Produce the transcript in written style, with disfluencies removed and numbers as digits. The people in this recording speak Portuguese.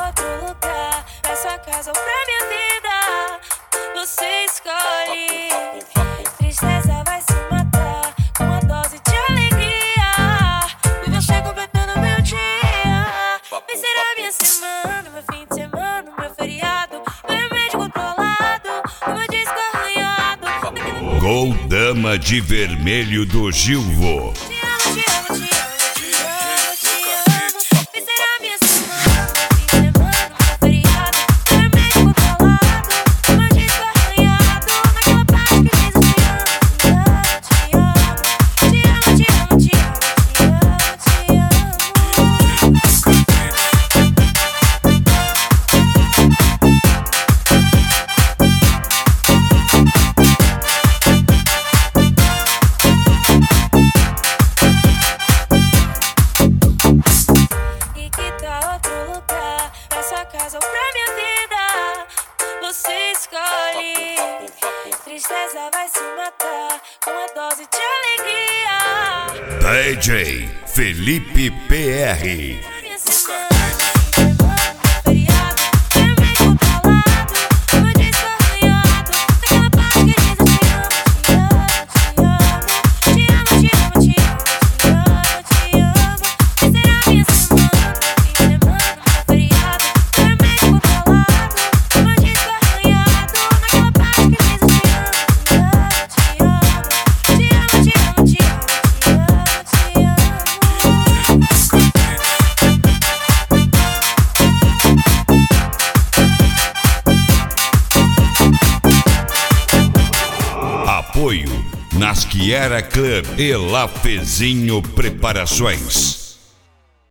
outro lugar, pra sua casa ou pra minha vida, você escolhe. Tristeza vai se matar com uma dose de alegria, e você completando meu dia. Vai ser a minha semana, meu fim de semana, meu feriado, meu remédio controlado, o meu disco arranhado. Gol Dama de Vermelho do Gilvo. Te amo, te amo, te amo, te amo, te amo. Vai ser a minha semana, meu fim de semana, meu feriado, meu remédio controlado, o meu disco arranhado, naquela parte que diz eu te amo, te amo, te amo, te amo, te amo, te casa ou pra minha vida, você escolhe. Tristeza vai se matar com uma dose de alegria. DJ Felipe PR. Minha semana, meu feriado, meu remédio controlado, o meu disco arranhado, naquela parte que diz eu te amo, te amo, te amo, te amo, te amo, te amo. Vai ser a minha semana, fim de semana, meu feriado, meu remédio controlado, o meu disco arranhado, naquela parte que diz eu te amo, te amo, te amo, te amo, te amo, te amo. Apoio Nasquiera Club e Lafezinho Preparações.